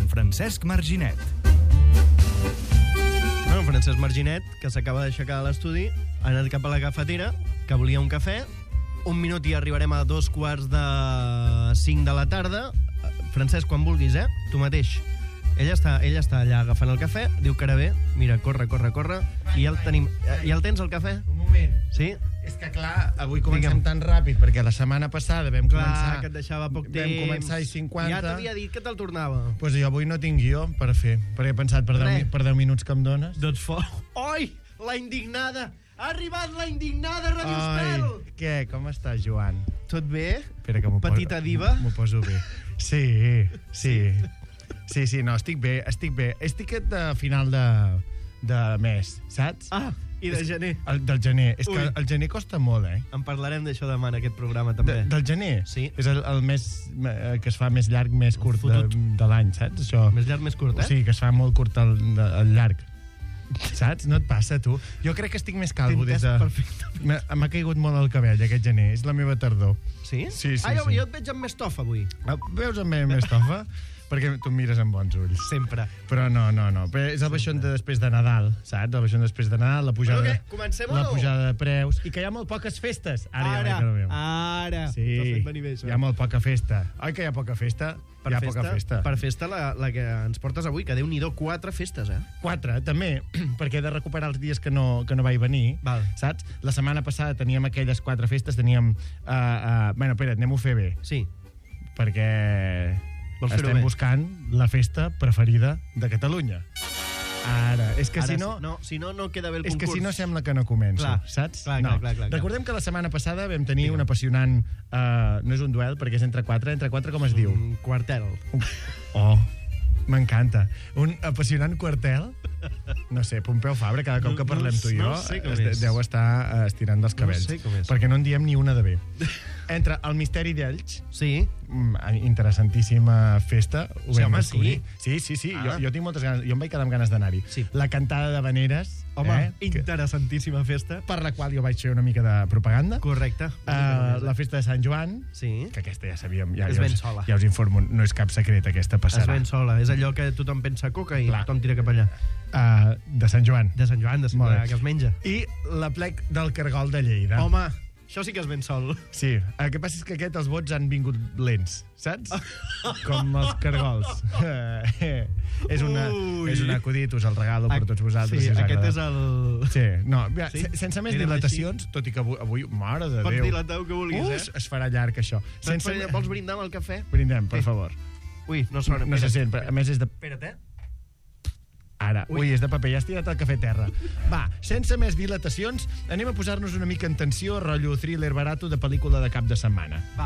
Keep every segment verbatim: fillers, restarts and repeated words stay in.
amb Francesc Marginet. Bueno, Francesc Marginet, que s'acaba d'aixecar de l'estudi, ha anat cap a la cafetera, que volia un cafè. Un minut i arribarem a dos quarts de cinc de la tarda. Francesc, quan vulguis, eh? Tu mateix. Ella està, ella està allà agafant el cafè, diu que ara bé, mira, corre, corre, corre, i ja el tenim. Ja el tens, el cafè? Un moment. Sí? És que, clar, avui comencem Digue'm. tan ràpid, perquè la setmana passada vam Clar, començar... que et deixava poc temps. Vam començar i cinquanta. Ja t'havia dit que te'l tornava. Doncs pues jo avui no tinc guió per fer, perquè he pensat per deu, Res. per deu minuts que em dones. Doncs fort. Oi, la indignada! Ha arribat la indignada, Radio Estel! Ai, què? Com estàs, Joan? Tot bé? Espera que m'ho poso... Petita diva? M'ho poso bé. Sí, sí. Sí, sí, no, estic bé, estic bé. Estic de final de, de mes, saps? Ah, i de gener. El, del gener. És Ui. que el gener costa molt, eh? En parlarem d'això demà en aquest programa, també. De, del gener? Sí. És el, el mes eh, que es fa més llarg, més curt de, Fotut. de l'any, saps? Això. Més llarg, més curt, eh? O sigui, que es fa molt curt el, el llarg. Saps? No et passa, tu? Jo crec que estic més calvo des de... perfectament. M'ha m'ha caigut molt el cabell aquest gener. És la meva tardor. Sí? Sí, sí, ah, jo, sí. jo et veig amb més tofa, avui. Ah, veus amb més tofa? Perquè tu em mires amb bons ulls. Sempre. Però no, no, no. Però és el baixón de després de Nadal, saps? El baixón després de Nadal, la pujada, Bueno, què? Comencem o la no? pujada de preus. I que hi ha molt poques festes. Ara, Ara, ja veig que no veu. ara. Sí, T'ho has fet venir bé, això. hi ha molt poca festa. Oi que hi ha poca festa? Per hi ha festa, poca festa. Per festa, la, la que ens portes avui, que Déu-n'hi-do, quatre festes, eh? Quatre, també, perquè he de recuperar els dies que no, que no vaig venir, Val. saps? La setmana passada teníem aquelles quatre festes, teníem... Uh, uh, bueno, espera't, anem-ho a fer bé, Sí. perquè Vols fer-ho estem bé? buscant la festa preferida de Catalunya. Ara, és que Ara, si no... no... Si no, no queda bé el És concurs. que si no sembla que no començo, Clar, saps? clar, no. clar, clar, clar, clar. Recordem que la setmana passada vam tenir un apassionant... Uh, no és un duel, perquè és entre quatre. Entre quatre com es diu? Un quartel. Oh, m'encanta. Un apassionant quartel. No sé, Pompeu Fabra, cada cop que No- no parlem tu i jo, no sé com es, és. deu estar eh, estirant dels cabells. sé com és. Perquè no en diem ni una de bé. Entre el misteri d'Elx, Sí? mm, interessantíssima festa, ho Sí, vam home, descobrir. sí. Sí, sí, sí, Ah. jo, jo tinc moltes ganes, jo em vaig quedar amb ganes d'anar-hi. Sí. La cantada de Veneres, Home, eh, que, interessantíssima festa. per la qual jo vaig fer una mica de propaganda. Correcte. Uh, la festa de Sant Joan, Sí. que aquesta ja sabíem, ja, És ja, ben us, sola. ja us informo, no és cap secret, aquesta Es passarà. ven sola. És allò que tothom pensa coca i Clar. tothom tira cap allà. Uh, de Sant Joan. De Sant Joan, de Sant Molt bé. Joan, que es menja. I l'aplec del Cargol de Lleida. Home, això sí que es ven sol. Sí, el que passa és que aquest, els vots han vingut lents, saps? Com els cargols. és, una, Ui. és un acudit, us el regalo per tots vosaltres. Sí, si us aquest agrada. és el... Sí, no, mira, Sí? sí? sense més Direm dilatacions, tot i que avui, avui mare de Pots Déu. dilatar el que vulguis, Ui, eh? es farà llarg, això. Sense... Sense... Vols brindar amb el cafè? Brindem, per Sí. favor. Ui, no sona. No se Espera't. sent, però a més és de... Espera't, eh? Ara, Ui. ui, és de paper, ja has tirat el cafè a terra. Va, sense més dilatacions, anem a posar-nos una mica en tensió, rotllo thriller barato de pel·lícula de cap de setmana. Va.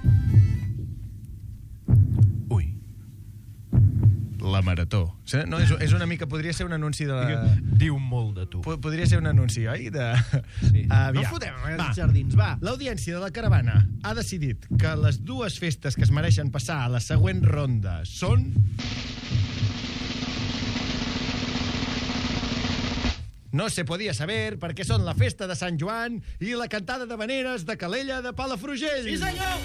Ui. La marató. Sí, no, és, és una mica, podria ser un anunci de la... Diu molt de tu. Po- Podria ser un anunci, oi? De... Sí. Aviam. No fotem Va. els jardins, va. L'audiència de la caravana ha decidit que les dues festes que es mereixen passar a la següent ronda són... No se podia saber perquè són la festa de Sant Joan i la cantada de veneres de Calella de Palafrugell. Sí, senyor!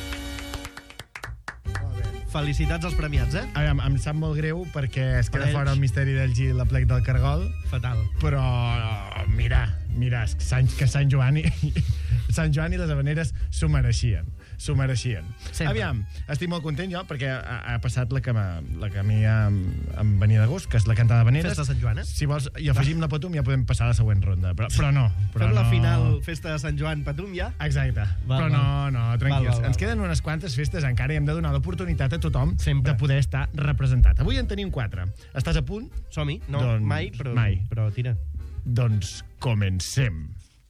Felicitats als premiats, eh? Aviam, em sap molt greu perquè es queda Per ells. fora el misteri del G i la plec del Cargol, Fatal. però mira, mira, és que Sant, que Sant Joan i, Sant Joan i les Habaneres s'ho mereixien, s'ho mereixien. Sempre. Aviam, estic molt content jo perquè ha, ha passat la que, m'ha- la que a mi em, em venia de gust, que és la cantada de Habaneres. Festa de Sant Joan, eh? Si vols, i afegim la Patum, ja podem passar a la següent ronda, però, però no. Però Fem la no. final festa de Sant Joan Patum, ja? Exacte, Val, però val. no, no, tranquils. Val, val, val. Ens queden unes quantes festes encara i hem de donar l'oportunitat a tothom Sempre. de poder estar representat. Avui en tenim quatre. Estàs a punt? Som-hi? No, Doncs mai, però, mai. però tira. Doncs comencem.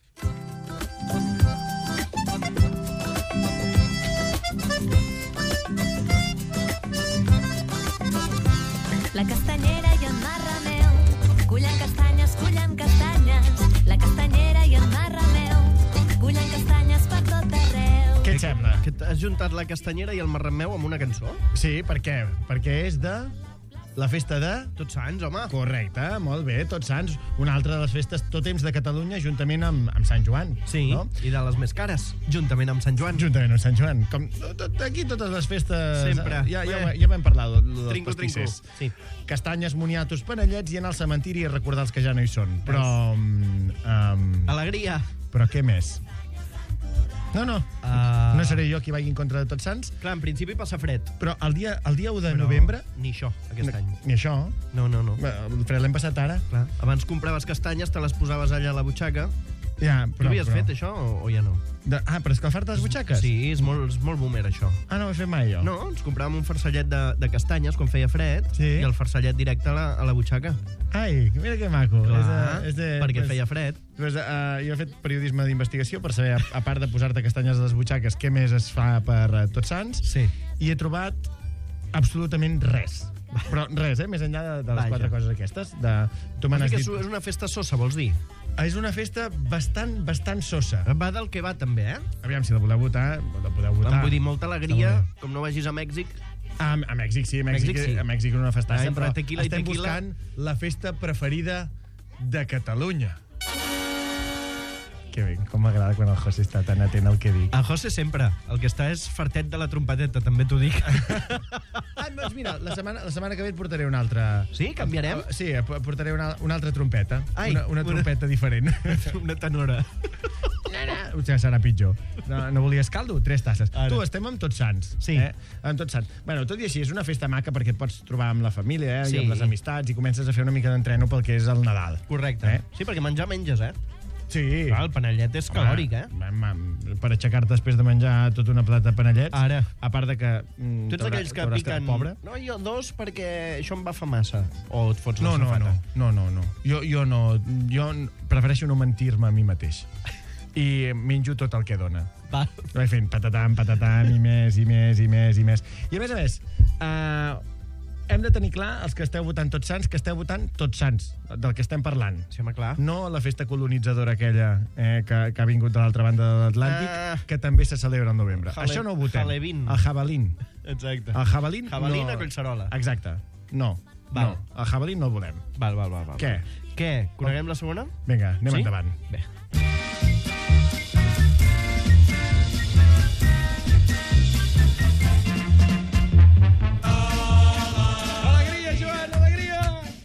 La castanyera i en Marrameu cullen castanyes, cullen castanyes. La castanyera i en Marrameu cullen castanyes per tot arreu. Què et sembla? Que has juntat la castanyera i el marrameu amb una cançó? Sí, per què? Perquè és de... la festa de... Tots Sants, home. Correcte, molt bé, Tots Sants. Una altra de les festes tot temps de Catalunya, juntament amb, amb Sant Joan. Sí, no? I de les més cares, juntament amb Sant Joan. Juntament amb Sant Joan. Com, tot, aquí totes les festes... Sempre. Ja, ja, ja vam parlar de, de, dels Trinco, pastissers. trinco. Sí. Castanyes, moniatos, panellets i anar al cementiri i recordar els que ja no hi són. Però... Um, Alegria. però què més? No, no. Uh... No seré jo qui vagi en contra de Tots Sants. Clar, en principi passa fred. Però el dia, el dia u de Però novembre... Ni això, aquest any. Ni això. No, no, no. El fred l'hem passat ara. Clar. Abans compraves castanyes, te les posaves allà a la butxaca. Ja, Tu però, havies però... fet això o, o ja no? De... Ah, per escalfar-te les butxaques? Sí, és molt, és molt boomer, això. Ah, no ho he fet mai, jo. No, ens compràvem un farcellet de, de castanyes quan feia fred Sí. i el farcellet directe a la, a la butxaca. Ai, mira que maco. Clar, és de, és de, perquè pues, feia fred. Pues, uh, jo he fet periodisme d'investigació per saber, a, a part de posar-te castanyes a les butxaques, què més es fa per uh, Tots Sants, Sí. i he trobat absolutament res. Però res, eh? Més enllà de, de les Vaja. quatre coses aquestes. De... Tu me Vol n'has dir que dit... és una festa sosa, vols dir? És una festa bastant, bastant sosa. Va del que va, també, eh? Aviam, si la voleu votar, la podeu votar. Em vull dir, molta alegria, Està molt com no vagis a Mèxic. A, a Mèxic, sí, a Mèxic, Mèxic, sí. a Mèxic és una festassa, Ah, entre però tequila i estem tequila. buscant la festa preferida de Catalunya. Que bé, com m'agrada quan el José està tan atent al que dic. A José sempre. El que està és fartet de la trompeteta, també t'ho dic. Ah, doncs mira, la setmana, la setmana que ve et portaré una altra... Sí? Canviarem? Uh, sí, et portaré una, una altra trompeta. Ai, una, una una- trompeta diferent. Una tenora. O sigui, serà pitjor. No, no volies caldo? Tres tasses. Ara. Tu, estem amb Tots Sants. Sí. Eh? Amb Tots Sants. Bueno, tot i així, és una festa maca perquè et pots trobar amb la família, eh? Sí. I amb les amistats, i comences a fer una mica d'entreno pel que és el Nadal. Correcte. Eh? Sí, perquè menjar menges, eh? Sí. Clar, el panellet és calòric, eh? Ma, ma, per aixecar-te després de menjar tota una plata de panellets. Ara. A part de que... Mm, Tu ets t'haurà- d'aquells que t'hauràs piquen... quedat pobre. No, jo dos perquè això em va fa massa. O et fots No, la no, safata. no, no, no, no. Jo, jo no. Jo prefereixo no mentir-me a mi mateix. I menjo tot el que dona. Va. Vaig fent patatam, patatam, i més, i més, i més, i més. I a més a més, uh, hem de tenir clar, els que esteu votant Tots Sants, que esteu votant Tots Sants, del que estem parlant. Sí, home, clar. No la festa colonitzadora aquella eh, que, que ha vingut de l'altra banda de l'Atlàntic, Ah. que també se celebra al novembre. Jale- Això no ho votem. Jalebín. El jabalín. Exacte. El jabalín, Jabalín no... a Collserola. Exacte. No. Val. No. El jabalín no el volem. Val, val, val. val. Què? Què? Coneguem la segona? Vinga, anem Sí? endavant. Bé. Alegria, Joan, alegria!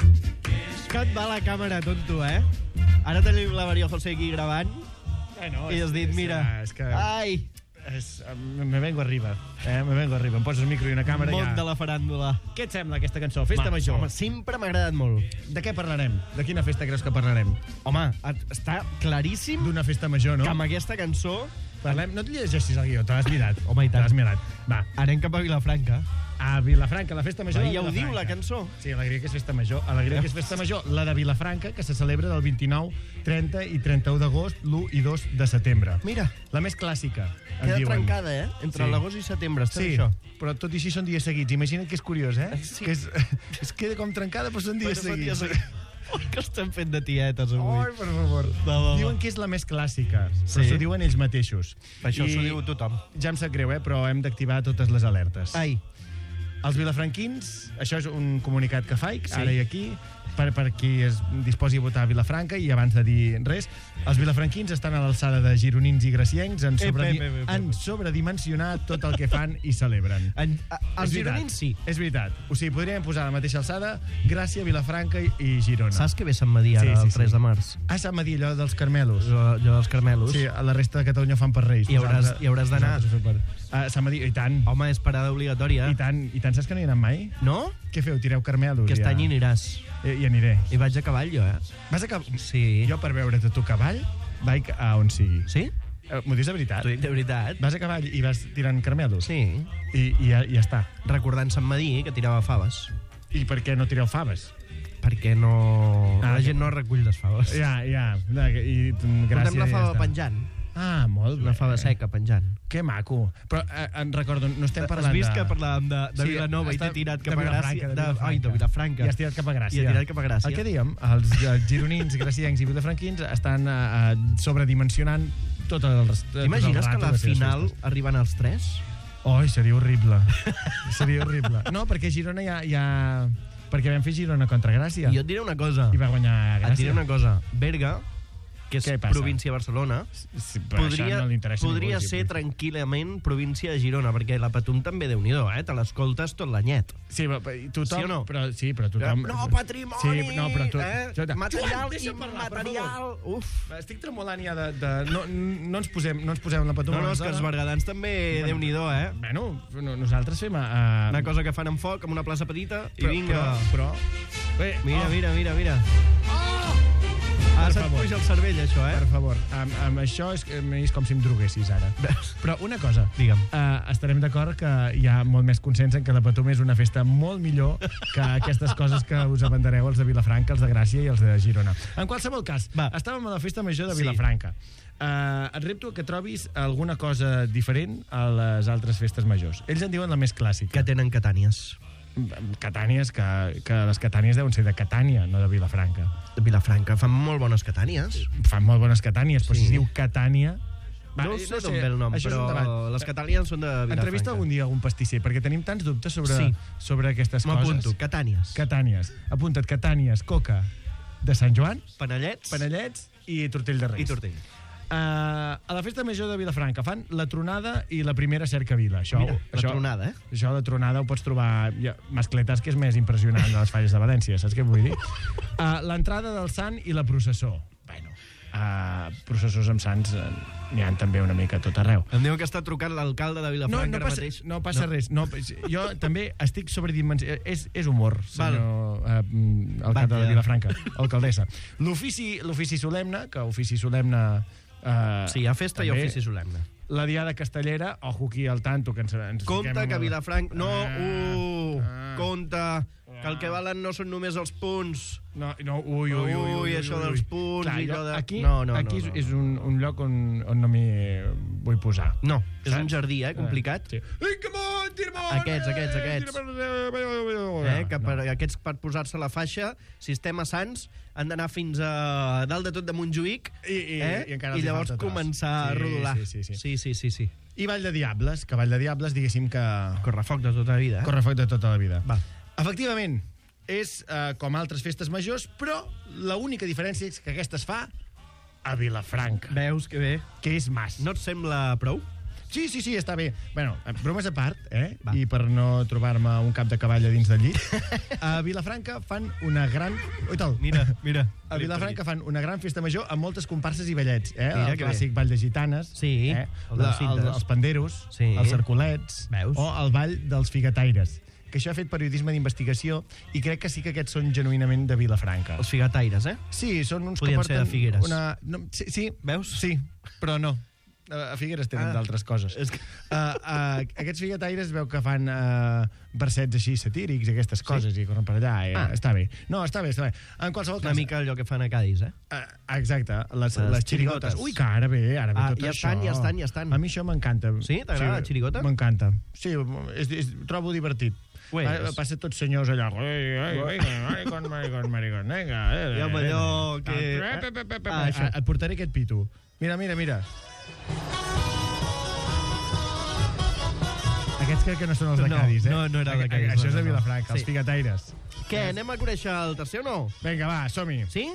Que et va la càmera, tonto, eh? Ara tenim la Maria José aquí gravant Bueno, i has dit, mira... És que... Ai, És, me vengo arriba, eh? Me vengo arriba. Em poses el micro i una càmera i món ja... de la faràndula. Què et sembla aquesta cançó? Festa Home, major. Home, sempre m'ha agradat molt. De què parlarem? De quina festa creus que parlarem? Home, et- està claríssim D'una festa major, no? que amb aquesta cançó Parlem... No et llegeixis el guió, te l'has mirat. Home, i tant. Te l'has mirat. Va, anem cap a Vilafranca. a Vilafranca, la festa major Va, de ja ho diu, Vilafranca. la cançó. Sí, alegria que és festa major. Alegria que és festa major. La de Vilafranca, que se celebra del vint-i-nou, trenta i trenta-u d'agost, l'u i dos de setembre. Mira, La més clàssica, em queda diuen. trencada, eh? Entre Sí. l'agost i setembre, està Sí, això. però tot i així són dies seguits. Imagina't que és curiós, eh? Sí. Que és, es queda com trencada, però són dies Bueno, seguits. són dies seguits. Ui, que estem fent de tietes avui. Ai, per favor. Va, va, va. Diuen que és la més clàssica, Sí. però s'ho diuen ells mateixos. Això I s'ho diu tothom. Ja em sap greu, eh? Però hem d'activar totes les alertes. Ai, Els vilafranquins, això és un comunicat que faig, Sí. ara i aquí, per, per qui es disposi a votar a Vilafranca, i abans de dir res, els vilafranquins estan a l'alçada de gironins i graciencs, en, Ep, sobredi ep, ep, ep, ep. en sobredimensionat tot el que fan i celebren. en, a, els És veritat. gironins sí. És veritat. O sigui, podríem posar a la mateixa alçada Gràcia, Vilafranca i, i Girona. Saps que ve Sant Madí ara, Sí, sí, el tres sí. de març? Ah, Sant Madí, allò dels Carmelos. Jo, jo dels Carmelos. Sí, a la resta de Catalunya fan per Reis. Hi hauràs- Nosaltres- hi hauràs d'anar. nosaltres ho fem Per... Uh, Sant Madí, i tant. Home, és parada obligatòria. I tant, i tant. Saps que no hi ha anat mai? No? Què feu, tireu Carmelos? Aquest ja? any hi aniràs. I, I aniré. I vaig a cavall, jo, eh? Vas a cap... Sí. Jo, per veure't a tu cavall, vaig a on sigui. Sí? Eh, M'ho dius de veritat? T'ho dic de veritat. Vas a cavall i vas tirant carmelos? Sí. I, i, ja, i ja està. Recordant Sant Madí, que tirava faves. I per què no tireu faves? Perquè no... Ah, la gent no recull les faves. Ja, ja. No, I, mm, gràcies. Portem la i ja fava està. penjant. Ah, molt bé. Una fava seca penjant. Que maco. Però eh, em recordo, no estem parlant Has vist de... que parlàvem de, de Sí, Vilanova i està- t'he tirat de cap a Vilafranca, Gràcia? de De, Vilafranca. ai, de Vilafranca. I has tirat cap a Gràcia. I he tirat cap a Gràcia. El que dèiem, els eh, gironins, graciencs i vilafranquins estan eh, eh, sobredimensionant tot el, tot T'imagines el que a rato la les seves final festes. arriben els tres? Oi, seria horrible. Seria horrible. No, perquè a Girona hi ha, hi ha, perquè vam fer Girona contra Gràcia. I jo et diré una cosa. I va guanyar Gràcia. Et diré una cosa. Berga, que és Què passa? província de Barcelona, Sí, però això podria, no li interessa podria ningú, ser sí. tranquil·lament província de Girona, perquè la Patum també, Déu-n'hi-do, eh? Te l'escoltes tot l'anyet. Sí, però tothom... Sí o no? Però, sí, però tothom... No, patrimoni! Sí, no, però tu... eh? Joan, Material deixa'm parlar, per immaterial. favor. Uf. Estic tremolant ja de... de no, no, ens posem, no ens posem la Patum. No, no, és que els bergadans també, Déu-n'hi-do, eh? Bueno, no, nosaltres fem... Uh, Una cosa que fan amb foc, amb una plaça petita, i però, vinga. Però... però bé, Mira, oh, mira, mira, mira. Oh! Ah, Per se't favor. puja el cervell, això, eh? Per favor, amb, amb això és, és com si em droguessis ara. Però una cosa, Digue'm. uh, estarem d'acord que hi ha molt més consens en que la Patum és una festa molt millor que aquestes coses que us aventareu els de Vilafranca, els de Gràcia i els de Girona. En qualsevol cas, Va. estàvem a la festa major de Sí. Vilafranca. Uh, et repto que trobis alguna cosa diferent a les altres festes majors. Ells en diuen la més clàssica. Que tenen catànies. Catànies, que, que les Catànies deuen ser de Catània, no de Vilafranca. De Vilafranca fan molt bones catànies. Fan molt bones Catànies, però Sí. si es diu Catània... No Va, sé d'on ve el nom, això és un però debat. les catànies són de Vilafranca. Entrevista algun dia algun pastisser, perquè tenim tants dubtes sobre, Sí. sobre aquestes coses. M'apunto, catànies. Catànies. Apunta't, Catànies, coca de Sant Joan, Panellets panellets i tortell de reis. i tortell. Uh, a la festa major de Vilafranca fan la tronada i la primera cercavila. Això, Mira, la això, tronada, eh? Això, la tronada, ho pots trobar... Ja, mascletes, que és més impressionant de les falles de València, saps què vull dir? Uh, L'entrada del sant i la processó. Bueno, uh, processors amb sants uh, n'hi ha també una mica a tot arreu. Em diu que està trucant l'alcalde de No, Vilafranca no ara passa, mateix. no passa no. res. No, jo també estic sobredimensionat. És, és humor, senyor uh, alcalde Batlle. de Vilafranca, alcaldessa. L'ofici l'ofici solemne, que ofici solemne... Uh, Sí, hi ha festa i també, ofici solemne. La diada castellera, ojo aquí al tanto, que ens, ens Compte fiquem que amb el- Vilafranca... No, Ah, uh, ah. compte, que el que valen no són només els punts. No, no, ui, ui, ui, ui, Ui, això dels punts i jo, allò de- Aquí, No, no, aquí no, no, és no. un, un lloc on, on no m'hi vull posar. No, és Saps? un jardí, eh, complicat. Sí. Vinga, amunt, tira amunt, Aquests, aquests, eh, aquests. tira amunt, Eh, que per no. aquests per posar-se la faixa, sistema Sants, han d'anar fins a dalt de tot de Montjuïc I, i, eh? i, encara i els hi llavors falta tros. començar a Sí, rodolar. Sí, sí, sí. sí, sí, sí, sí. I Vall de Diables, que Vall de Diables, diguéssim que... Correfoc de tota la vida. Eh? Correfoc de tota la vida. Va. Efectivament, és eh, com altres festes majors, però l'única diferència és que aquesta es fa a Vilafranca, Veus que bé. que és mas. No et sembla prou? Sí, sí, sí, està bé. Bueno, bromes a part, eh? Va. I per no trobar-me un cap de cavall a dins del llit, a Vilafranca fan una gran... Oi, tal. Mira, mira. A Vilafranca fan una gran festa major amb moltes comparses i ballets, eh? Mira el que clàssic ball de gitanes, Sí, eh? el de les La, el, cintes. els panderos, Sí. els cercolets, Veus? o el ball dels figataires, que això ha fet periodisme d'investigació i crec que sí que aquests són genuïnament de Vilafranca. Els figataires, eh? Sí, són uns Podien que ser porten de Figueres. Una... No, sí, sí, Veus? sí, però no. A Figueres tenen Ah. d'altres coses. És que... Uh, uh, aquests figataires veu que fan uh, versets així satírics i aquestes coses i corren per allà. Eh? Ah. Està bé. No, està bé, està bé. En qualsevol Una cas... mica allò que fan a Cádiz, eh? Uh, exacte, les, Les les xirigotes. xirigotes. Ui, que ara ve, ara ve Ah, tot ja això. estan, ja estan, ja estan. A mi això m'encanta. Sí? T'agrada la xirigota? M'encanta. Sí, és, és, trobo divertit. Ho és. Ah, passa tots senyors allà. Ei, ei, vinga, maricón, maricón, maricón, vinga. Eh, I amb eh, allò eh, que- eh, pe, pe, pe, pe, Ah, això. Et portaré aquest pito. Mira, mira, mira. Aquests crec que no són els de No, Cádiz, eh? no, no era de Cádiz, Això és no, de no, no. Vilafranca, els Sí. figataires. Què, anem a conèixer el tercer o no? Vinga, va, som-hi. Sí?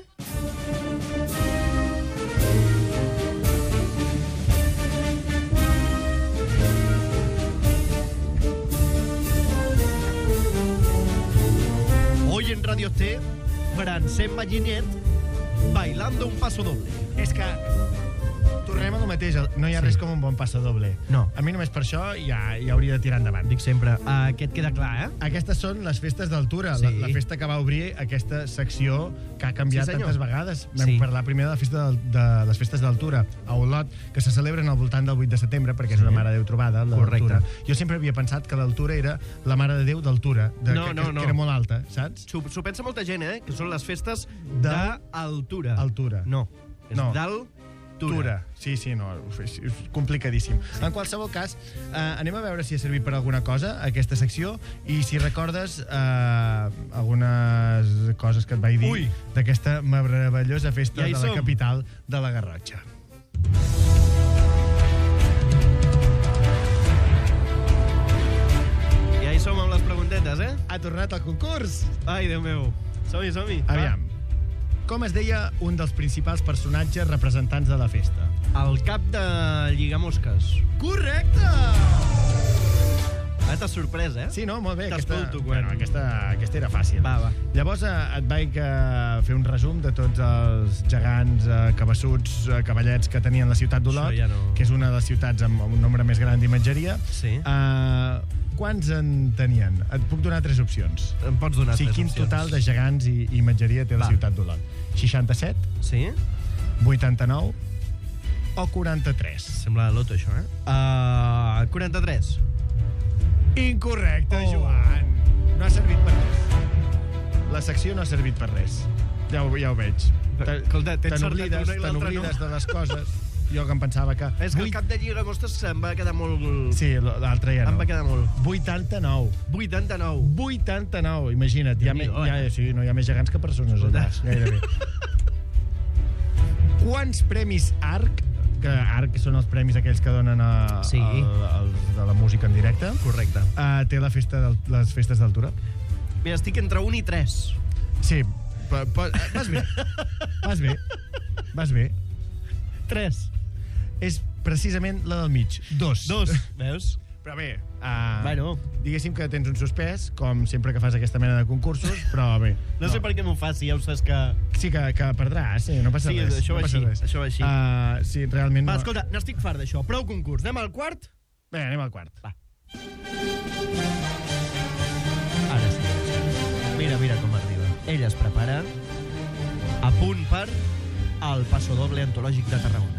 Hoy en Radio T, Francesc Mallinet bailando un paso doble. És que tornem a lo mateix, no hi ha Sí. res com un bon passadoble. No. A mi només per això ja, ja hauria de tirar endavant. Dic sempre, uh, aquest queda clar, eh? Aquestes són les festes d'altura, Sí. la, la festa que va obrir aquesta secció que ha canviat Sí, senyor. tantes vegades. Vam Sí. parlar primer de la festa de, de les festes d'altura a Olot, que se celebren al voltant del vuit de setembre, perquè és Sí. una Mare de Déu trobada, la Correcte. d'altura. Jo sempre havia pensat que l'altura era la Mare de Déu d'altura, de, No, que, no, que, no. que era molt alta, saps? S'ho s'ho pensa molta gent, eh? Que són les festes De- d'altura. Altura. No, és No. d'altura. Altura. Sí, sí, no, és, és complicadíssim. En qualsevol cas, eh, anem a veure si ha servit per alguna cosa aquesta secció i si recordes eh, algunes coses que et vaig dir Ui. d'aquesta meravellosa festa Ja hi de la som. capital de la Garrotxa. Ja hi som amb les preguntetes. punyetes, eh? Ha tornat al concurs. Ai, Déu meu. Som-hi, som-hi. Aviam. Com es deia un dels principals personatges representants de la festa? El cap de Lligamosques. Correcte! Ara t'has sorprès, eh? Sí, no? Molt bé. Aquesta, T'escolto, quan- bueno, aquesta, aquesta era fàcil. Va, va. Llavors eh, et vaig eh, fer un resum de tots els gegants, eh, cabassuts, eh, cavallets que tenien la ciutat d'Olot, Això ja no- que és una de les ciutats amb un nombre més gran d'imatgeria. Sí. Uh, quants en tenien? Et puc donar tres opcions. Em pots donar Sí, tres quin opcions? total de gegants i, i imatgeria té la Va. ciutat d'Olot? seixanta-set, Sí? vuitanta-nou o quaranta-tres? Sembla de loto, això, eh? Uh, quaranta-tres. Incorrecte, Oh. Joan. No ha servit per res. La secció no ha servit per res. Ja ho, ja ho veig. Te- Escolta, t'he te encertat n'oblides, una i te l'altra n'oblides no. de les coses. Jo que em pensava que... És que el Vuit- cap de Lligamosques se'm va quedar molt... Sí, l'altre ja Em no. va quedar molt. vuitanta-nou. vuitanta-nou. vuitanta-nou, imagina't. Hi ha, me, Déu-n'hi-do, ja, eh? sí, no hi ha més gegants que persones allà, gairebé. Quants premis ARC, que ARC són els premis aquells que donen a, Sí. a, a, de la música en directe, Correcte. uh, té la festa del, les festes d'altura? Mira, estic entre un i tres. Sí, pa, pa, vas bé. Vas bé. Vas bé. Tres. És precisament la del mig. Dos. Dos. Veus? Però bé, uh, Bueno. diguéssim que tens un suspès, com sempre que fas aquesta mena de concursos, però bé. No, sé per què m'ho fas, si ja ho saps que... Sí, que, que perdràs, sí, no passa Sí, res. això no va passa així, res. això va així. Uh, sí, realment Va, no... escolta, n'estic fart d'això. Prou concurs. Anem al quart? Bé, anem al quart. Va. Ara sí. Mira, mira com arriba. Ell es prepara a punt per el passodoble antològic de Tarragona.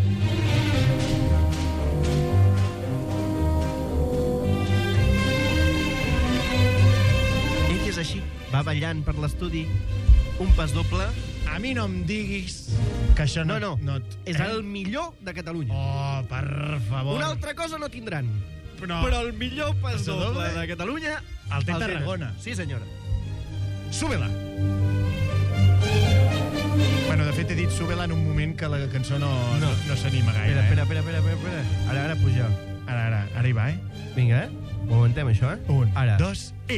Ell és així, va ballant per l'estudi, un pas doble. A mi no em diguis que això No, no... no, no et- és el millor de Catalunya. Oh, per favor. Una altra cosa no tindran. Però, Però el millor pas Pas doble doble de Catalunya el té tenen. Tarragona. Sí, senyora. Súbela. Bueno, de fet, he dit súbela en un moment que la cançó no, no. No. no, no s'anima gaire. Espera, espera, espera, espera, espera. Ara, ara puja. Eh? Ara, ara, ara hi va, eh? Vinga, eh? Ho aguantem, això, eh? Un, Ara. dos, i...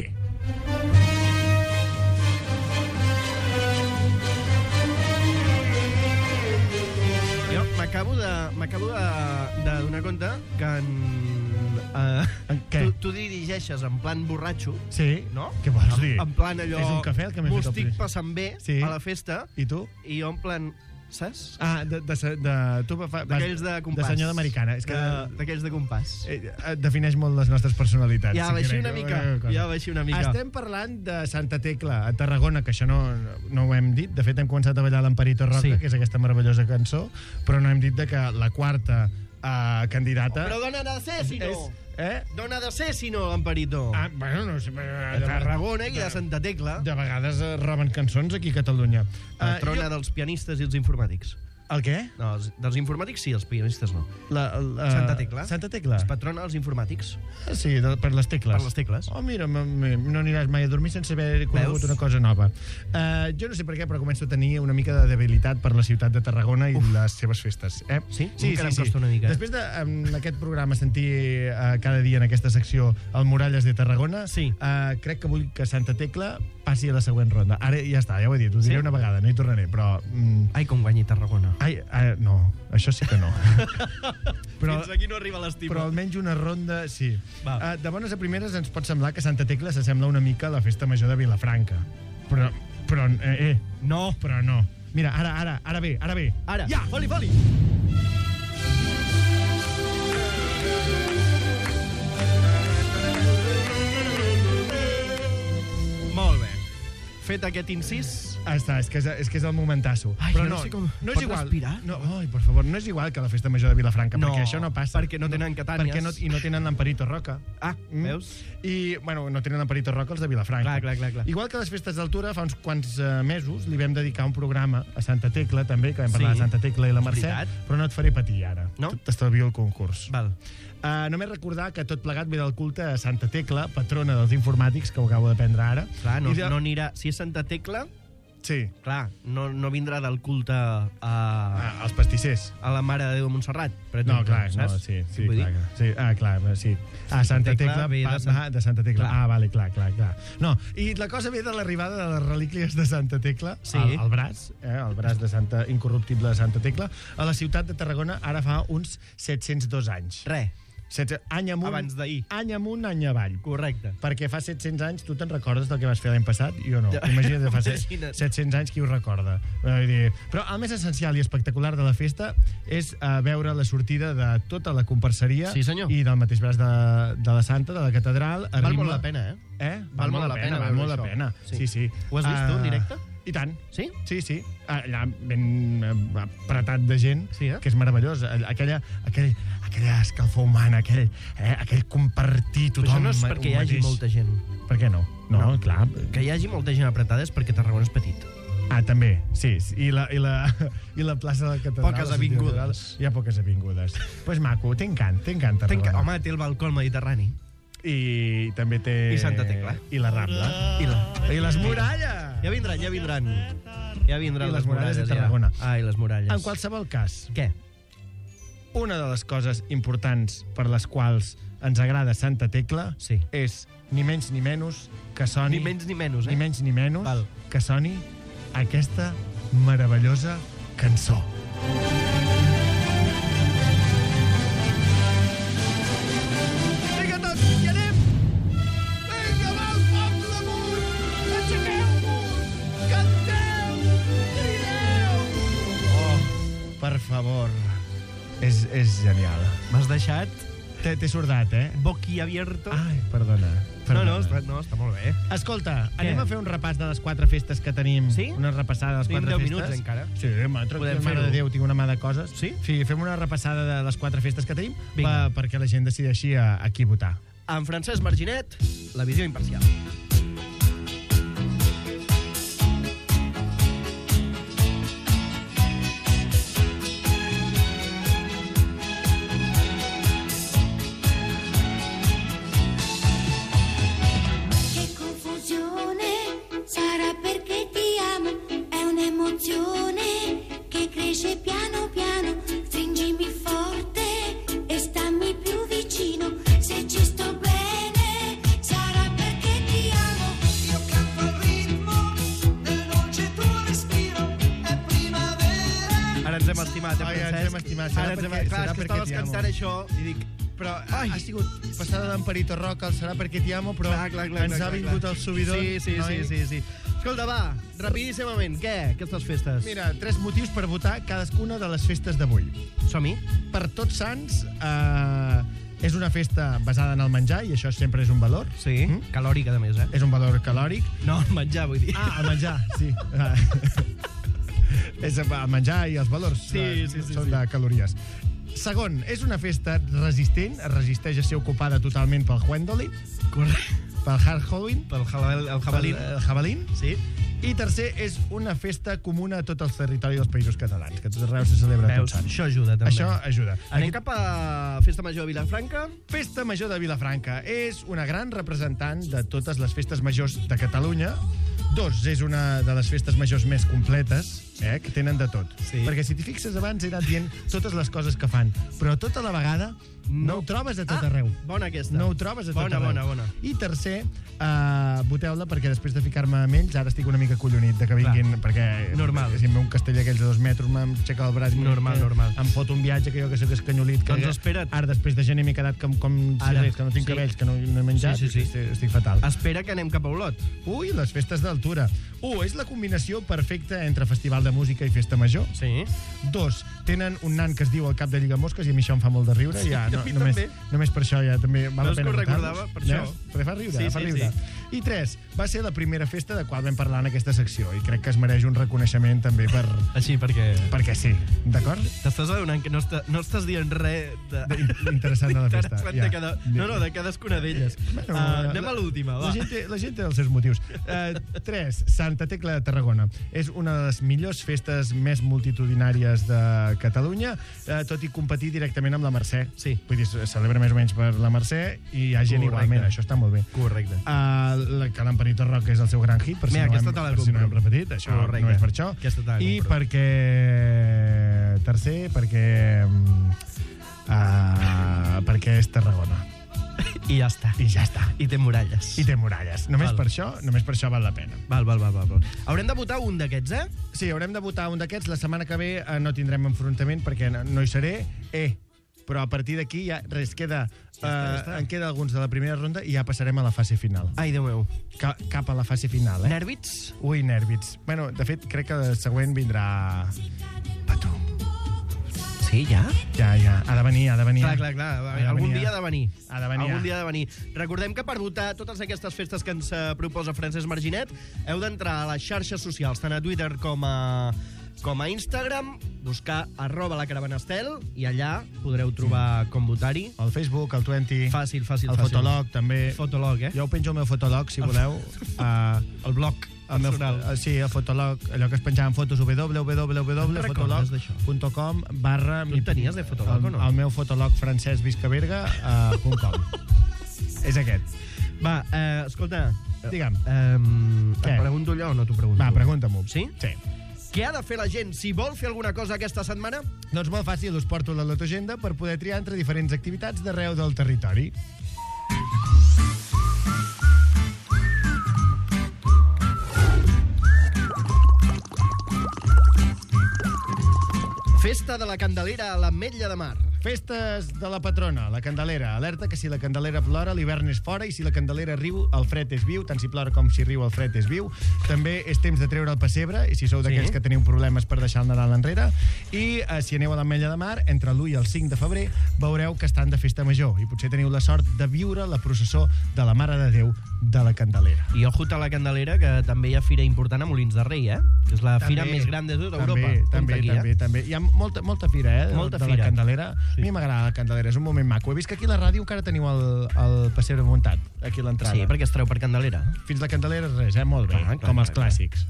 Jo m'acabo de, m'acabo de, de donar compte que en... Uh, En què? tu, tu dirigeixes en plan borratxo, Sí? no? Què vols En, dir? en plan allò... És un cafè el que m'he m'ho fet al estic pri- passant bé Sí. a la festa I tu? i jo en plan... Saps? Ah, de, de, de, de tu fa, vas- D'aquells de compàs. De senyor d'americana. És que De- D'aquells de compàs. eh, et defineix molt les nostres personalitats. Ja si baixi crec. una mica, Eh, cosa. ja baixi una mica. Estem parlant de Santa Tecla, a Tarragona, que això no, no ho hem dit. De fet, hem començat a ballar l'Amparito Roca, Sí. que és aquesta meravellosa cançó, però no hem dit de que la quarta uh, candidata... Però d'on ha de ser, si no? és, eh? D'on ha de ser, si no, l'Amparito? Ah, bueno, no sé... de Tarragona i de Santa Tecla. De vegades eh, roben cançons aquí a Catalunya. Patrona jo- dels pianistes i els informàtics. El què? No, els, dels informàtics sí, els pianistes no. La, la, Santa Tecla. Santa Tecla. És patrona dels informàtics. Ah, sí, de, per les tecles. Per les tecles. Oh, mira, m- m- no aniràs mai a dormir sense haver conegut Veus? una cosa nova. Uh, jo no sé per què, però començo a tenir una mica de debilitat per la ciutat de Tarragona i Uf. les seves festes. Eh? Sí? Encara em costa una mica, eh? Després d'aquest aquest programa sentir uh, cada dia en aquesta secció el Muralles de Tarragona, Sí. uh, crec que vull que Santa Tecla passi a la següent ronda. Ara ja està, ja ho he dit, ho diré Sí? una vegada, no hi tornaré, però... Mm, Ai, com guanyi Tarragona. ai, ai, no, això sí que no. però, Fins aquí no arriba l'estima. però almenys una ronda, sí. Va. Uh, de bones a primeres ens pot semblar que Santa Tecla s'assembla una mica a la festa major de Vilafranca. Però, però, eh, eh, No. però no. Mira, ara, ara, ara ve, ara ve. Ara. Ja! Foli, foli. Molt bé. Fet aquest incís, Ah, està, és que és, és que és el momentasso. Ai, però jo no sé com- no és pot igual. respirar? No, ai, per favor, no és igual que la festa major de Vilafranca, No, perquè això no passa. perquè no tenen catànies. Perquè no, I no tenen l'Amparito Roca. Ah, Mm. veus? I, bueno, no tenen l'Amparito Roca els de Vilafranca. Clar, clar, clar, clar. Igual que les festes d'altura, fa uns quants uh, mesos li vam dedicar un programa a Santa Tecla, també, que vam parlar Sí. de Santa Tecla i la És Mercè, veritat. però no et faré patir ara. No? T'estalvio el concurs. Val. Uh, només recordar que tot plegat ve del culte a Santa Tecla, patrona dels informàtics, que ho acabo d'aprendre ara. Clar, no, I de... no anirà... Si és Santa Tecla, Sí. Clar, no, no vindrà del culte a, Ah, els pastissers. a la Mare de Déu de Montserrat, per No, exemple. clar, no, saps? sí, sí, Vull clar, dir? clar. Sí, ah, clar, sí. Ah, Santa Tecla Tecla, ve de va, Sant- va de Santa Tecla. Clar. Ah, vale, clar, clar, clar. No, i la cosa ve de l'arribada de les relíquies de Santa Tecla, Sí. al, al braç, eh, el braç de Santa, incorruptible de Santa Tecla, a la ciutat de Tarragona ara fa uns set-cents dos anys. Res, Setze, any amunt, abans d'ahir. any amunt, any avall. Correcte. Perquè fa set-cents anys, tu te'n recordes del que vas fer l'any passat? Jo no. Ja. Imagina't, fa set- Imagina't. set-cents anys, qui ho recorda? Vull dir, però el més essencial i espectacular de la festa és uh, veure la sortida de tota la comparseria Sí, senyor. i del mateix braç de, de la Santa, de la catedral. Val molt la pena, eh? Eh? Val molt la pena val veure molt la això. pena. Sí. Sí, sí. Ho has vist tu, en Ah, directe? I tant. Sí? Sí, sí. Allà ben eh, apretat de gent, Sí, eh? que és meravellós. Aquella, aquell, aquella escalfor humana, aquell, eh, aquell compartir Però tothom... això no és un perquè hi hagi mateix. molta gent. Per què no? No, No. clar. Que hi hagi molta gent apretada és perquè Tarragona és petit. Ah, també, sí. sí. I la, i la, i la plaça de la catedral... Poques la sortida avingudes. de la catedral, Hi ha poques avingudes. Doncs pues maco, té encant, té encant Ten que, Tarragona. home, té el balcó al Mediterrani. I també té... I Santa Tecla. I la Rambla. I, la... I les muralles! Ja vindran, ja vindran. Ja vindran I les, les muralles de ja. Tarragona. Ah, i les muralles. En qualsevol cas, Què? una de les coses importants per les quals ens agrada Santa Tecla Sí. és ni menys ni menys que soni... Ni menys ni menys, eh? ni menys ni menys Val. que soni aquesta meravellosa cançó. Vinga tots, i anem! Vinga, va, el poble amunt! Aixequeu-vos! Canteu! Crideu! Oh, per favor. És, és genial. M'has deixat T'he t'he sordat, eh? boquiabierto. Ai, perdona. no, perdona. no, està, no, està molt bé. Escolta, Què? anem a fer un repàs de les quatre festes que tenim. Sí? Una repassada de les Tenim quatre deu festes. minuts encara. Sí, home, tranquil, Podem mare fer-ho. de Déu, tinc una mà de coses. Sí? Sí, fem una repassada de les quatre festes que tenim Vinga. pa, perquè la gent decideixi a, a qui votar. En Francesc Marginet, la visió imparcial. Che confusione, sarà perché ti amo, è un'emozione che cresce piano piano, stringimi forte e stammi più vicino, se ci sto bene, sarà perché ti amo. Io canto al ritmo del dolce tuo respiro, è primavera. Ara ens hem estimat, eh, Ai, Francesc? ens hem estimat. Serà Ara ens hem... perquè- Clar, serà és que perquè estaves t'hi amo. cantant això i dic... Però Ai. ha, ha sigut passada d'en Perito Roca, el serà perquè t'hi amo, però Clar, clar, clar, ens clar, ha clar, vingut clar. el subidon. Sí, sí, noi. sí, sí, sí. Escolta, va, rapidíssimament, què, aquestes festes? Mira, tres motius per votar cadascuna de les festes d'avui. Som-hi? Per Tots Sants, eh, és una festa basada en el menjar, i això sempre és un valor. Sí, Mm? calòrica, de més, eh? És un valor calòric. No, el menjar, vull dir. Ah, el menjar, sí. Ah. És el menjar i els valors Sí, eh, sí, sí, són sí. de calories. Segon, és una festa resistent, es resisteix a ser ocupada totalment pel Huendoli, Correcte. pel Hard Halloween, Pel jabal, el jabalí. pel eh, jabalín. Sí. I tercer, és una festa comuna a tots els territoris dels països catalans, que a tot arreu se celebra Veus, Tots Sants. això ajuda, també. Això ajuda. Anem cap a Festa Major de Vilafranca. Festa Major de Vilafranca és una gran representant de totes les festes majors de Catalunya. Dos, és una de les festes majors més completes, eh, que tenen de tot. Sí. Perquè si t'hi fixes abans he anat dient totes les coses que fan, però tota la vegada no, No. ho trobes a tot Ah, arreu. bona aquesta. No ho trobes a tot Bona, arreu. bona, bona. I tercer, uh, voteu-la perquè després de ficar-me amb ells ara estic una mica collonit de que vinguin, perquè Normal. si em ve un castell aquells de dos metres m'aixeca el braç, Normal, em, normal. em fot un viatge que jo que soc escanyolit, que Doncs espera't. ara després de gener m'he quedat com, com Ara, si res, que no tinc sí. cabells, que no, no he menjat, Sí, sí, sí. Estic, estic fatal. Espera que anem cap a Olot. Ui, les festes d'altura. Un, és la combinació perfecta entre festival de música i festa major. Sí. Dos, tenen un nan que es diu el cap de Lligamosques i a mi això em fa molt de riure. Sí, ja, a no, mi només, també. només per això ja també val No la és pena que ho votar-los. recordava, per això. Veus? Perquè fa riure, Sí, fa sí, riure. sí. I tres, va ser la primera festa de qual vam parlar en aquesta secció i crec que es mereix un reconeixement també per... Així, perquè... perquè sí, d'acord? T'estàs adonant que no, està, no estàs dient res de... De- interessant de la festa, Interessant ja. de cada... No, no, de cadascuna d'elles. Bueno, Uh, anem la- a l'última, va. La gent, té, la gent té els seus motius. Uh, tres, Santa Tecla de Tarragona. És una de les millors festes més multitudinàries de Catalunya, uh, tot i competir directament amb la Mercè. Sí. Vull dir, se celebra més o menys per la Mercè i hi ha gent Correcte. igualment, això està molt bé. Correcte. Uh, la, que l'Emperito Rock és el seu gran hit, per si, Mira, no, aquesta hem, te la per si no hem compro. repetit. Això Correcte. no és per això. Aquesta te la I compro. perquè... Tercer, perquè... Uh, perquè és Tarragona. I ja està. I ja està. I té muralles. I té muralles. Només Val. per això, només per això val la pena. Val, val, val, val. val. Haurem de votar un d'aquests, eh? Sí, haurem de votar un d'aquests. La setmana que ve eh, no tindrem enfrontament perquè no, no hi seré. Eh, però a partir d'aquí ja res queda... Ja està, ja està. Eh, en queda alguns de la primera ronda i ja passarem a la fase final. Ai, Déu meu. Ca cap a la fase final, eh? Nèrbits? Ui, nèrbits. Bueno, de fet, crec que el següent vindrà... Pato. Sí, ja? Ja, ja. Ha de venir, ha de venir. Clar, clar, clar. Ha de Algun venir, dia ha de venir. Ha de venir. Algun dia ha de venir. Recordem que per votar totes aquestes festes que ens eh, proposa Francesc Marginet heu d'entrar a les xarxes socials, tant a Twitter com a, com a Instagram, buscar arroba la Caravanastel i allà podreu trobar com votar-hi. El Facebook, el twenty, Fàcil, fàcil, el fàcil. Fotolog, també. Fotolog, eh? Jo ho penjo al meu Fotolog, si voleu. Uh, El blog el meu, personal. uh, sí, el Fotolog, allò que es penjaven fotos, www punt fotolog punt com barra... Tu en tenies de Fotolog, o no? El meu Fotolog Francesc Viscaberga uh, punt com. És aquest. Va, eh, escolta... Digue'm. Eh, Què? et pregunto allò o no t'ho pregunto? Va, pregunta-m'ho. Sí? Sí. Què ha de fer la gent si vol fer alguna cosa aquesta setmana? Doncs molt fàcil, us porto la Lotogenda per poder triar entre diferents activitats d'arreu del territori. Festa de la Candelera a l'Ametlla de Mar. Festes de la patrona, la Candelera. Alerta que si la Candelera plora, l'hivern és fora, i si la Candelera riu, el fred és viu. Tant si plora com si riu, el fred és viu. També és temps de treure el pessebre, i si sou d'aquells Sí. que teniu problemes per deixar el Nadal enrere. I eh, si aneu a l'Ametlla de Mar, entre l'u i el cinc de febrer, veureu que estan de festa major, i potser teniu la sort de viure la processó de la Mare de Déu de la Candelera. I ojo a la Candelera, que també hi ha fira important a Molins de Rei, eh? Que és la fira més gran de tot Europa. També, Compte també, aquí, també, eh? també. Hi ha molta, molta fira, eh? de- Molta de fira. la Candelera. Sí. A mi m'agrada la Candelera, és un moment maco. He vist que aquí a la ràdio encara teniu el, el pessebre muntat, aquí a l'entrada. Sí, perquè es treu per Candelera. Fins la Candelera res, eh? Molt bé, Clar, clar, com els clar, clar. clàssics.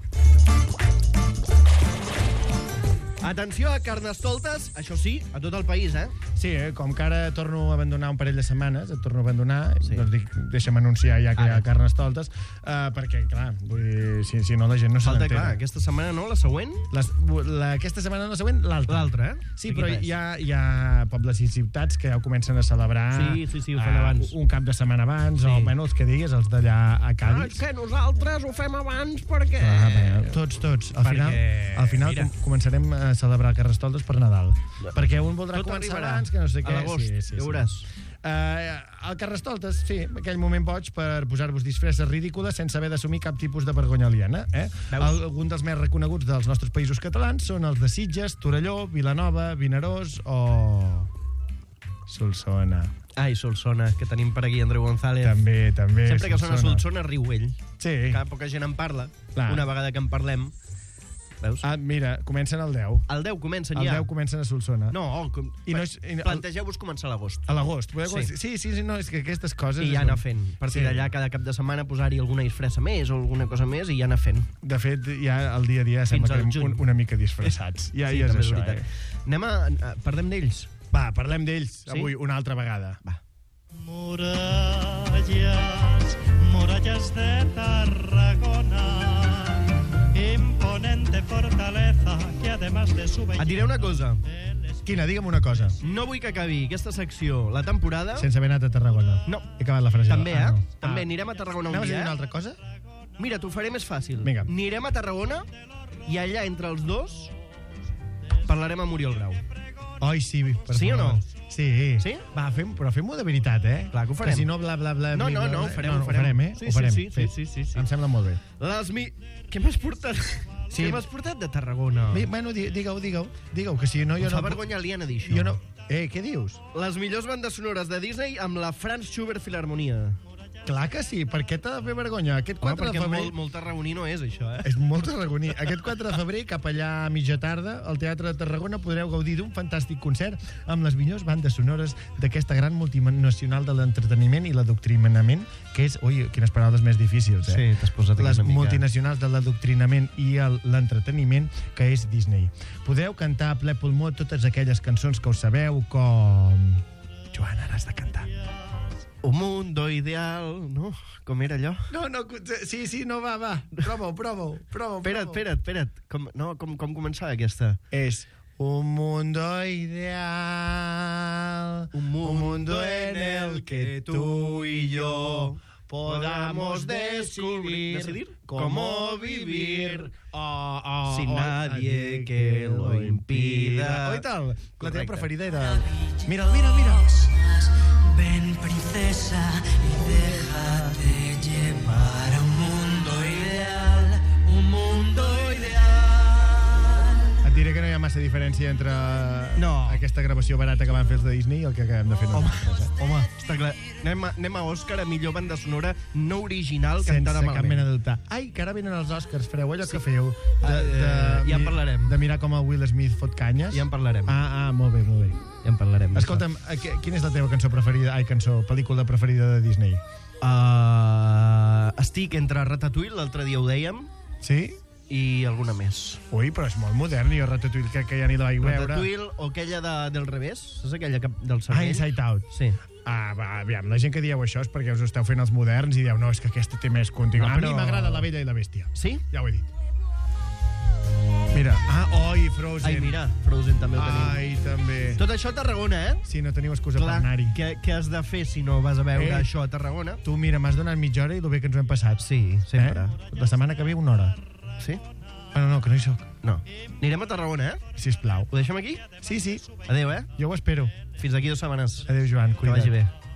Atenció a Carnestoltes, això sí, a tot el país, eh? Sí, eh? Com que ara torno a abandonar un parell de setmanes, et torno a abandonar, Sí. doncs dic, deixa'm anunciar ja que Ara. hi ha Carnestoltes, uh, perquè, clar, vull dir, si, si no la gent no se Falta, l'entén. clar, aquesta setmana no, la següent? Les, la, aquesta setmana, la següent, l'altra. L'altra, eh? Sí, Aquí però res. hi ha, hi ha pobles i ciutats que ja ho comencen a celebrar. Sí, sí, sí, ho fan eh, abans. Un cap de setmana abans, Sí. o bueno, els que digues, els d'allà a Ah, Cádiz. és que nosaltres ho fem abans perquè... Ah, bé, tots, tots. Al Perquè, final, al final mira. com, començarem a celebrar Carnestoltes per Nadal. Perquè un voldrà Tot començar arribarà. abans, que no sé què. A l'agost, sí, sí, ja sí. veuràs. Uh, el Carnestoltes, sí, aquell moment boig per posar-vos disfresses ridícules sense haver d'assumir cap tipus de vergonya aliena. Eh? Veus? Algun dels més reconeguts dels nostres països catalans són els de Sitges, Torelló, Vilanova, Vinaròs o... Solsona. Ai, Solsona, que tenim per aquí Andreu González. També, també. Sempre que sona Solsona riu ell. Sí. Que poca gent en parla. Clar. Una vegada que en parlem. Veus? Ah, mira, comencen el deu. El deu comencen El ja. deu comencen a Solsona. No, oh, com... I no és- i no- plantegeu-vos començar a l'agost. A l'agost. Podeu Sí. començar- Sí, sí, sí, no, és que aquestes coses... I ja és- anar fent. A partir Sí. d'allà, cada cap de setmana, posar-hi alguna disfressa més o alguna cosa més i ja anar fent. De fet, ja el dia a dia Fins sembla que al anem juny. un, una mica disfressats. Ja, sí, ja és també això, veritat. eh? Anem a... a- Parlem d'ells. Va, parlem d'ells Sí? avui una altra vegada. Va. Murallas, murallas de Tarragona, imponente fortaleza que además de su Et diré una cosa. Quina, digue'm una cosa. No vull que acabi aquesta secció, la temporada... Sense haver anat a Tarragona. No. He acabat la frase. També, eh? Ah, no. També, Ah. anirem a Tarragona un Anaves a dir dia, una eh? altra cosa? Mira, t'ho faré més fàcil. Vinga. Anirem a Tarragona i allà, entre els dos, parlarem amb Oriol Grau. Oi, sí. Per Sí o favor. no? Sí. Sí? Va, fem, però fem-ho de veritat, eh? Clar que ho farem. Que si no, bla, bla, bla... No, bla, no, bla, no, ho bla. farem, no, ho farem. Ho farem, eh? Sí, ho farem. sí, sí, Fet. sí, sí, sí. Em sembla molt bé. Les mi... Què m'has portat? Sí. Què m'has portat de Tarragona? Bé, bueno, di- digue-ho, digue-ho. Digue-ho, que si no, Em jo fa no... vergonya aliena dir això. Jo no... Eh, què dius? Les millors bandes sonores de Disney amb la Franz Schubert Filharmonia. Clar que sí, per què t'ha de fer vergonya? Aquest Home, quatre de perquè febrer... molt, molt tarragoní no és, això, eh? És molt tarragoní. Aquest quatre de febrer, cap allà a mitja tarda, al Teatre de Tarragona podreu gaudir d'un fantàstic concert amb les millors bandes sonores d'aquesta gran multinacional de l'entreteniment i l'adoctrinament, que és... Ui, quines paraules més difícils, eh? Sí, t'has posat aquí Les una mica. multinacionals de l'adoctrinament i el- l'entreteniment, que és Disney. Podeu cantar a ple pulmó totes aquelles cançons que us sabeu, com... Joan, ara has de cantar. Un mundo ideal, no? Com era allò? No, no, sí, sí, no, va, va. Prova-ho, prova-ho, prova-ho. Espera't, espera't, espera't. Com, no, com, com començava aquesta? És un mundo ideal, Un mundo un mundo en el que tú y yo podamos descubrir, ¿Decidir? cómo vivir oh, oh, sin oh, nadie que lo impida. Oi tal? La Correcte. teva preferida era... Mira, mira, mira. Ven, princesa, y déjate llevar a un mundo ideal, un mundo ideal. Et diré que no hi ha massa diferència entre No. aquesta gravació barata que van fer els de Disney i el que acabem de fer Home, nosaltres. Eh? home, està clar. Anem a, anem a Òscar a millor banda sonora no original Sense cantada cap mena malament. de dubte. Ai, que ara venen els Oscars, fareu allò que feu. De, Eh, de, ja en parlarem. De mirar com el Will Smith fot canyes. Ja en parlarem. Ah, ah, molt bé, molt bé. Ja en parlarem. Escolta'm, eh, qui- quina és la teva cançó preferida? Ai, cançó, pel·lícula preferida de Disney? Uh, estic entre Ratatouille, l'altre dia ho dèiem, Sí? i alguna més. Ui, però és molt modern, jo Ratatouille crec que ja ni la vaig veure. Ratatouille o aquella de, del revés, saps aquella que, del Ah, cervell? Inside Out. Sí. Ah, va, aviam, la gent que dieu això és perquè us esteu fent els moderns i dieu, no, és que aquesta té més contingut. No, A mi però- m'agrada La Bella i la Bèstia. Sí? Ja ho he dit. Mira, ah, oh, i Frozen. Ai, mira, Frozen també ho tenim. Ai, també. Tot això a Tarragona, eh? Si no teniu excusa Clar, per anar-hi. què, què has de fer si no vas a veure Eh. això a Tarragona? Tu, mira, m'has donat mitja hora i el bé que ens ho hem passat. Sí, sempre. Eh? La setmana que ve una hora. Sí? Ah, no, no, que no hi soc. No. Anirem a Tarragona, eh? Sisplau. Ho deixem aquí? Sí, sí, Adéu, eh? jo ho espero. Fins d'aquí dues setmanes. Adéu, Joan, Que cuida't. vagi bé.